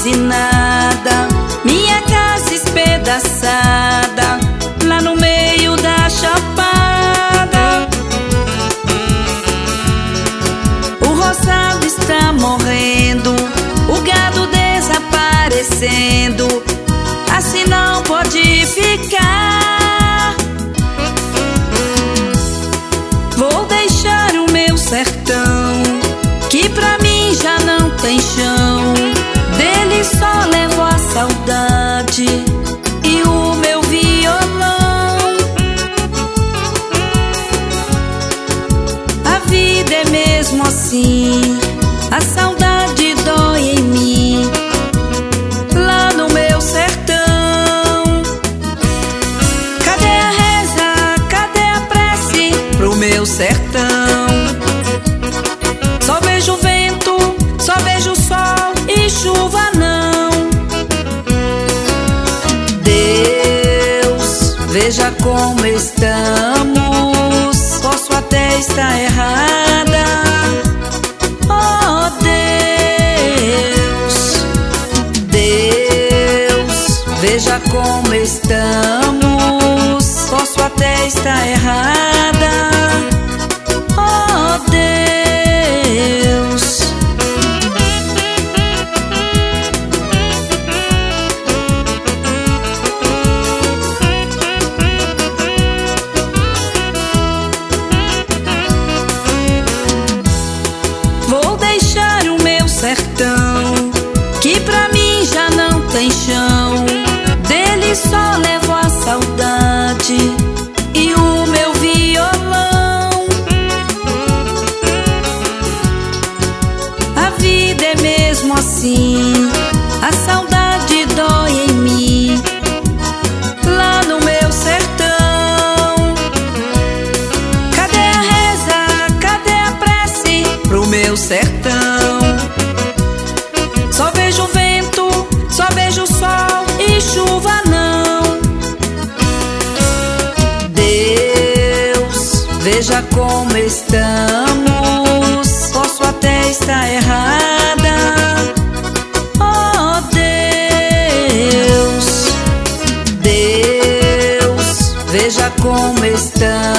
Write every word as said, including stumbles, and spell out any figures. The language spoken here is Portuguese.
quase nada, minha casa espedaçada lá no meio da chapada. O roçado está morrendo, o gado desaparecendo, assim não pode ficar. Vou deixar o meu sertão, que pra mim já não tem chão. Dele só levo a saudade e o meu violão. A vida é mesmo assim, a saudade dói em mim, lá no meu sertão. Cadê a reza, cadê a prece pro meu sertão? Só vejo vento, só vejo sol e chuva não. Deus, veja como estamos, posso até estar errada. Oh Deus, Deus, veja como estamos, posso até estar errada. Oh Deus. Vou deixar o meu sertão, que pra mim já não tem chão. Dele só levo a saudade e o meu violão. A vida é mesmo assim, a saudade dói em mim, lá no meu sertão. Cadê a reza, cadê a prece pro meu sertão? Só vejo vento, só vejo sol e chuva não. Deus, veja como estamos, posso até estar errada. Oh Deus, Deus, veja como estamos,